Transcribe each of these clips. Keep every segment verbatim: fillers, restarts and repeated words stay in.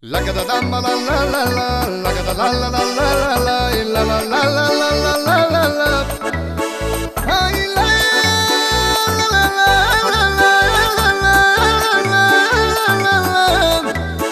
La ga da da ma la la la la, la ga da la la la la la la, la la la la la la la la la. Ai la la la la la la la la.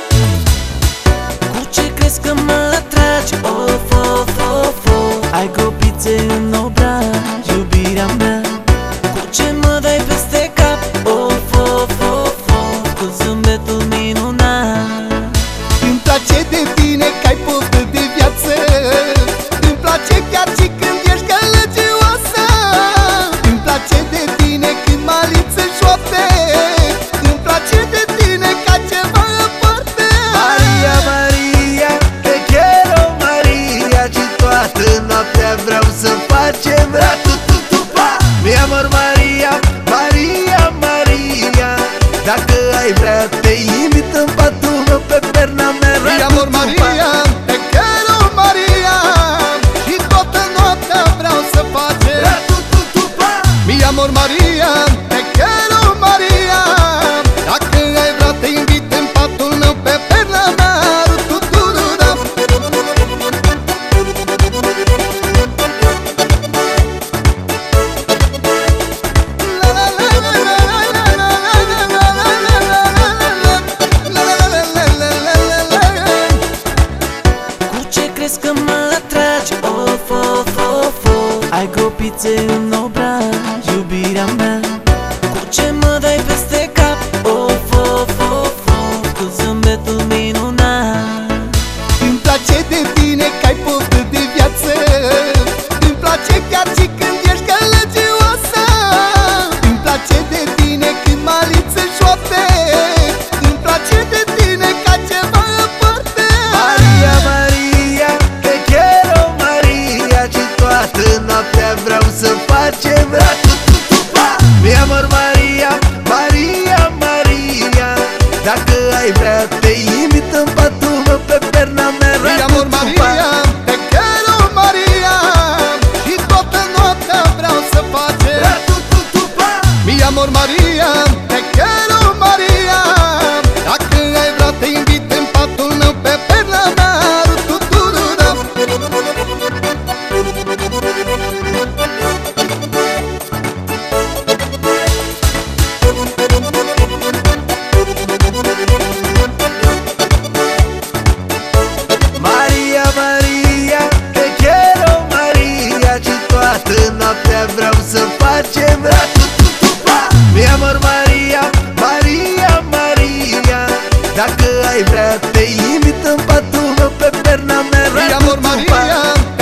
Cu ce crezi că mă atragi? Of, of, of, of. Ai copițe în obraj, iubirea mea. Cu ce mă dai peste cap? Of, of, of, of. Cu zâmbetul minunat. Îmi place de tine că ai poftă de viață. Îmi place chiar și când ești gălăgioasă. Îmi place de tine când maliță șoapte. Îmi place de tine ca ceva aparte. Maria, Maria, te quiero Maria. Și toată noaptea vreau să facem ratu-tu-tu-pa. Mi amor Maria, Maria, Maria. Dacă ai vrea te invit în patul meu pe perna mea. Mi amor Maria, te quiero Maria. Și toată noaptea vreau să facem ratu-tu-tu-pa. Mi amor Maria, te quiero Maria. Dacă ai vrea te invit în patul meu pe perna mea. Ru-tu-tu-ru-da. La la la la la la la la la la la la. Cu ce crezi că mă atragi? Of, of, of, of. Ai copițe în obraj, iubirea mea. Cu ce mă dai peste cap? Of, of, of, of. Cu zâmbetul minunat. Îmi place de tine că ai poftă de viață. Îmi place chiar și când ești gălăgioasă. Îmi place de tine când maliță șoapte. Îmi place de tine ca ceva aparte. Maria, Maria, te quiero Maria. Și toată noaptea vreau să facem ratu-tu-tu-pa. Mi amor Maria, Maria, Maria. Dacă ai vrea te invit în patul meu pe perna mea. Mi amor Maria, te quiero Maria. Și toată noaptea vreau să facem ratu-tu-tu-pa. Mi amor Maria, te quiero Maria. Dacă ai vrea te invit în patul meu pe perna mea. Ru-tu-tu-ru-da. Maria, Maria, te quiero Maria. Și toată noaptea vreau să facem ratu-tu-tu-pa. Mi amor Maria, Maria, Maria. Dacă ai vrea te invit în patul meu pe perna mea. Mi amor Ratu-tu-tu-pa. Maria,